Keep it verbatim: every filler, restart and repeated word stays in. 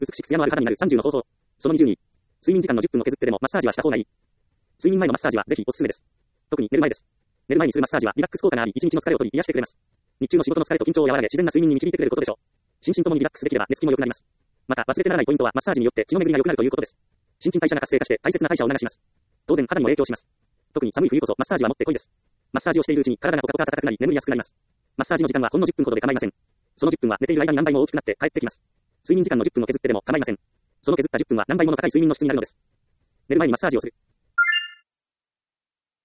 美しく艶のある肌になるさんじゅうの方法。そのにじゅうに。睡眠時間のじゅっぷんを削ってでもマッサージはした方がいい。睡眠前のマッサージはぜひおすすめです。特に寝る前です。寝る前にするマッサージはリラックス効果があり、一日の疲れを取り癒してくれます。日中の仕事の疲れと緊張を和らげ自然な睡眠に導いてくれることでしょう。心身ともにリラックスできれば寝つきも良くなります。また忘れてならないポイントはマッサージによって血の巡りが良くなるということです。新陳代謝が活性化して大切な代謝を流します。当然肌にも影響します。特に寒い冬こそマッサージはもってこいです。マッサージをしているうちに体がポカポカ暖かくなり眠りやすくなります。マッサージの時間はほんのじゅっぷんほどで構いません。そのじゅっぷんは寝ている間に何倍も大きくなって帰ってきます。睡眠時間のじゅっぷんを削ってでも構いません。その削ったじゅっぷんは何倍もの高い睡眠の質になるのです。寝る前にマッサージをする。